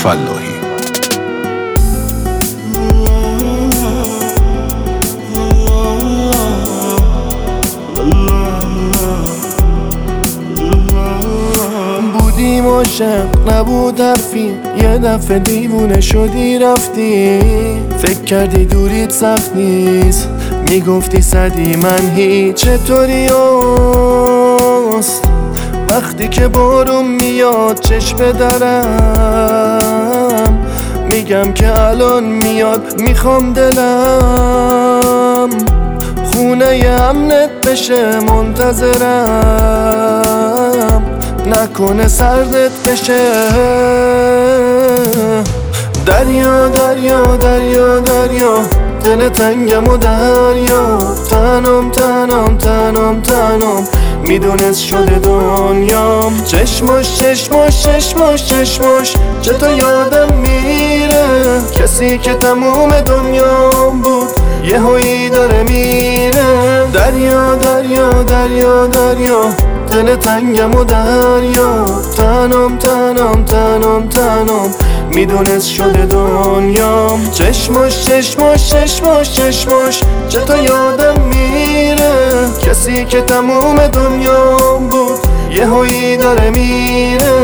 فلاحی. بودیم عاشق نبود حرفی، یه دفعه دیوونه شدی رفتی. فکر کردی دوریت سخت نیست، میگفتی صدی من هیچ. چطوری هست وقتی که بارون میاد چشم درم؟ میگم که الان میاد، میخوام دلم خونه امنت بشه، منتظرم نکنه سردت بشه. دریا دریا دریا دریا، دل تنگم و دریا، تنم تنم تنم تنم، میدونست شده دنیام. چشماش چشماش چشماش چشماش، چطور یادم میره، کسی که تموم دنیام بود یه هایی داره میره. دریا دریا دریا دریا، دل تنگم و دریا، تنم تنم تنم تنم، میدونست شده دنیام. چشماش چشماش چشماش چشماش، چطور یادم میره، کسی که تموم دنیام بود یه هایی داره میره.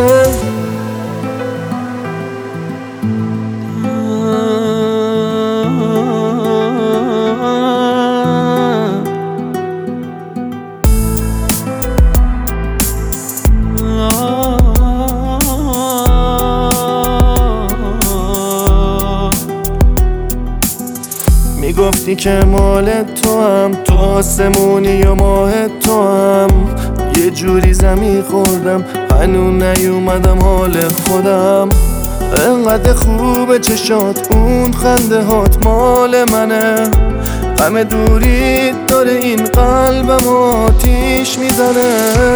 میگفتی که مال تو هم، تو آسمونی و ماه تو هم. یه جوری زمین خوردم، هنوز نیومدم حال خودم. انقدر خوبه چشات، اون خنده هات مال منه. غم دوری داره این قلبم آتیش میزنه.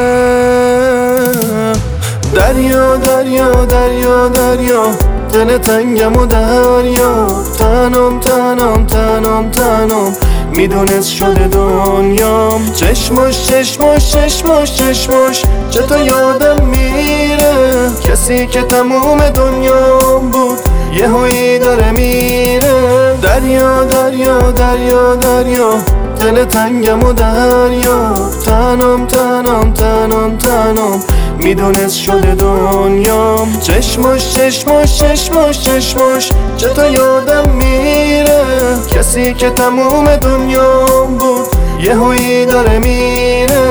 دریا دریا دریا دریا، دل تنگم و دریا، تنم تنم تنم تنم، میدونست شده دنیام. چشماش چشماش چشماش چشماش، چطور یادم میره، کسی که تموم دنیام بود یه هایی داره میره. دریا دریا دریا دریا، دل تنگم و دریا، تنم تنم تنم تنم، میدونست شده دنیام. چشماش چشماش چشماش چشماش، چطور یادم میره، کسی که تموم دنیام بود یه هایی داره میره.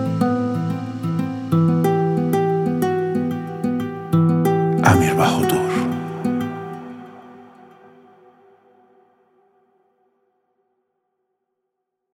امیر بهادر.